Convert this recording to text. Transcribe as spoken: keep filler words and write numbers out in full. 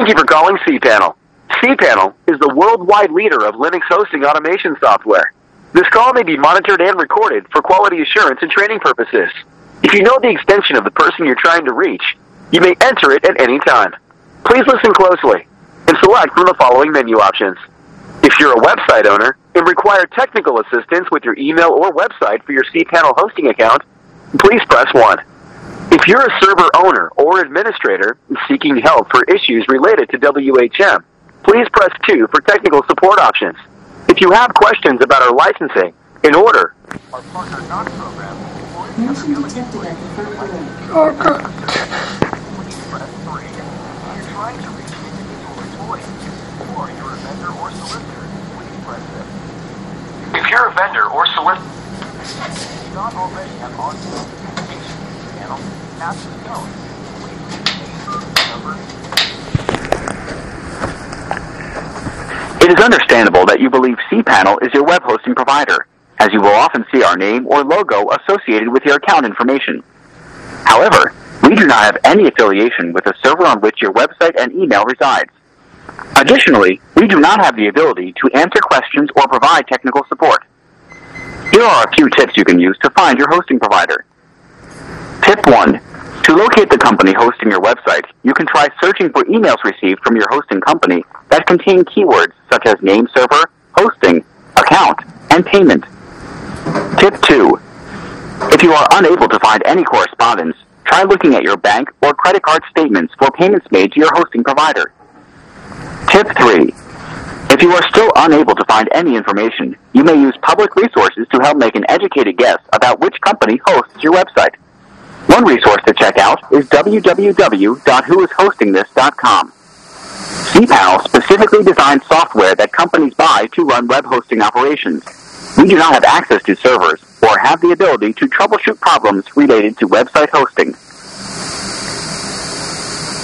Thank you for calling cPanel. cPanel is the worldwide leader of Linux hosting automation software. This call may be monitored and recorded for quality assurance and training purposes. If you know the extension of the person you're trying to reach, you may enter it at any time. Please listen closely and select from the following menu options. If you're a website owner and require technical assistance with your email or website for your cPanel hosting account, please press one. If you're a server owner or administrator seeking help for issues related to W H M, please press two for technical support options. If you have questions about our licensing, in order, our partner not program, Motion detected at the front door. Oh, God. please press three. If you're trying to reach an individual employee, or you're a vendor or solicitor, please press six. If you're a vendor or solicitor, do not already have ongoing communication with the panel, after the tone, please leave the number. It is understandable that you believe cPanel is your web hosting provider, as you will often see our name or logo associated with your account information. However, we do not have any affiliation with the server on which your website and email resides. Additionally, we do not have the ability to answer questions or provide technical support. Here are a few tips you can use to find your hosting provider. Tip one. To locate the company hosting your website, you can try searching for emails received from your hosting company that contain keywords such as name server, hosting, account, and payment. Tip two. If you are unable to find any correspondence, try looking at your bank or credit card statements for payments made to your hosting provider. Tip three. If you are still unable to find any information, you may use public resources to help make an educated guess about which company hosts your website. One resource to check out is w w w dot who is hosting this dot com. cPanel specifically designs software that companies buy to run web hosting operations. We do not have access to servers or have the ability to troubleshoot problems related to website hosting.